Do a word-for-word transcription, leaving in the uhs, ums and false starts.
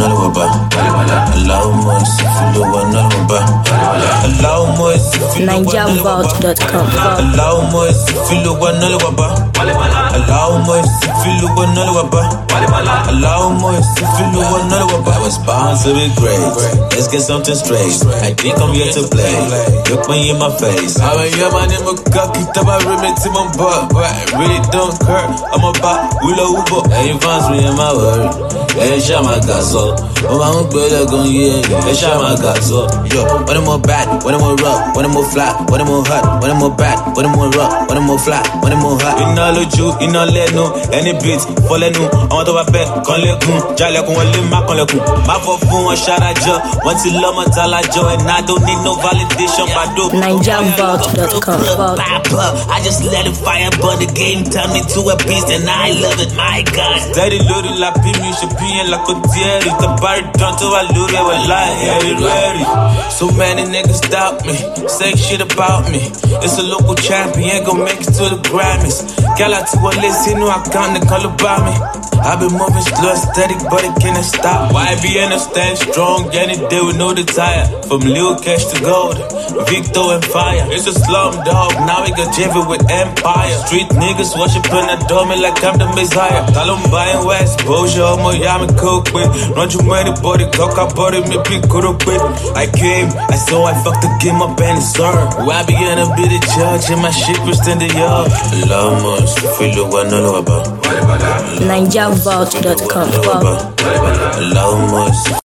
no waba. Allow more if you want no waba. Allow more if you Niger Vault dot com. Allow more if you want no waba. Allow more if you want no waba. Allow more if you want no waba. I was born to be great. Let's get something straight. I think I'm here to play. Look me in my face. I mean, yeah, my name is Cocky. Tell my remit to my butt. But I really don't care. I'm about Willow Uber. And you find me in my word. Hey, shot my gas up. Oh, I'm better gun, yeah. Hey, shot my gas up. Yo, when I'm more bad, when I'm more rough, when I'm more flat, when I'm more hot, when I'm more bad, when I'm more rough, when I'm more flat, when I'm more hot. In all of you, in all let no, any beats, follow no. I want to have bet, can't let go. Jale kun wale ma can't let go. My for phone, one shot at you. Want to love my talajo, and I don't need no validation. Niger Vault dot com. I just let it fire, but the game turned me to a beast, and I love it, my God. Steady loaded like me, should be in like a deer. The bar done to I lose it, well, I ready. So many niggas doubt me, say shit about me. It's a local champion, gon' make it to the Grammys. Girl, I to a list, you know I count the color by me. I've been moving slow, steady, but it can't stop. Why be in a stand strong, any day with no desire. From Lil Cash to Gold, Victor and Fire. It's a slum dog, now we got Jivy with Empire. Street niggas worshiping a dummy like I'm the Messiah. Columbine West, Boja, Miami, cook with. Not you many body, cock up body, me pick up with. I came, I saw I fucked the game up and it's hard. Why be in a bit of judge and my shit was standing up. Love much, feel what I know about. Niger Vault dot com. Allow more.